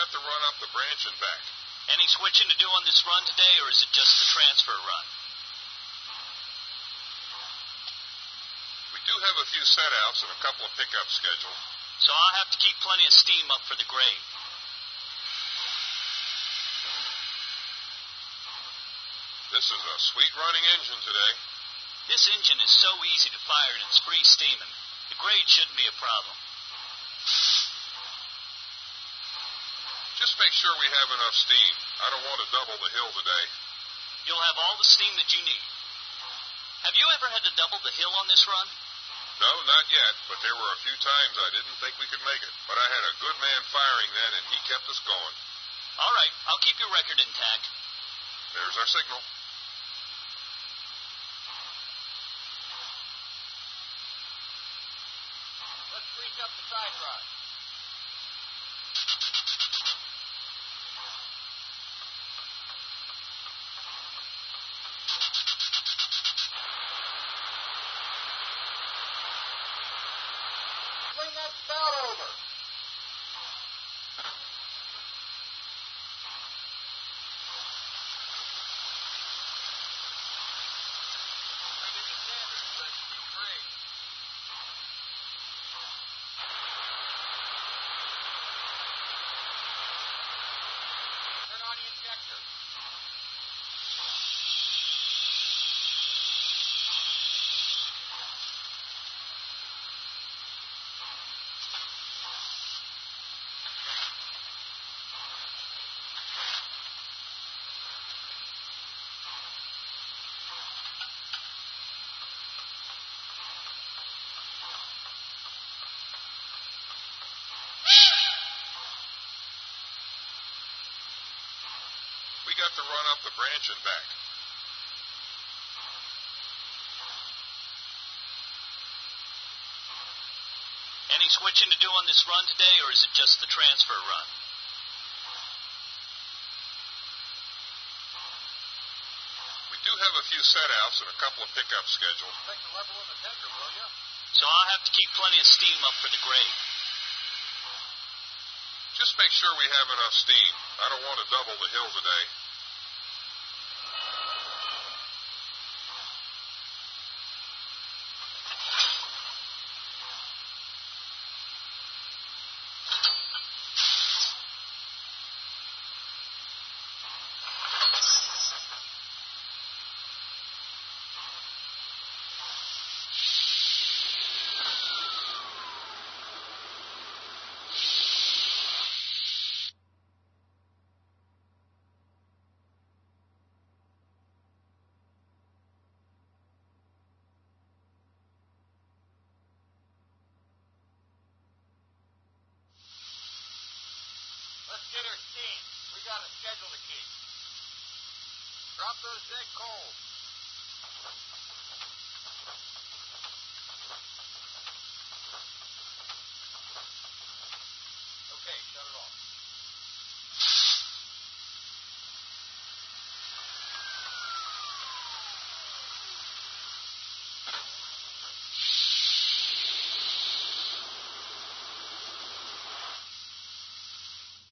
got to run up the branch and back. Any switching to do on this run today, or is it just the transfer run? We do have a few set-outs and a couple of pickups scheduled. So I'll have to keep plenty of steam up for the grade. This is a sweet-running engine today. This engine is so easy to fire and it's free steaming. The grade shouldn't be a problem. Just make sure we have enough steam. I don't want to double the hill today. You'll have all the steam that you need. Have you ever had to double the hill on this run? No, not yet, but there were a few times I didn't think we could make it. But I had a good man firing then, and he kept us going. All right, I'll keep your record intact. There's our signal. Let's grease up the side rod. Swing that spout over. Bring in the standard. Let's be great. Turn on the injector. We got to run up the branch and back. Any switching to do on this run today, or is it just the transfer run? We do have a few set-outs and a couple of pickups scheduled. Check the level in the tender, will you? So I'll have to keep plenty of steam up for the grade. Just make sure we have enough steam. I don't want to double the hill today. Let's get her steam. We got a schedule to keep. Drop those dead coals. Okay, shut it off.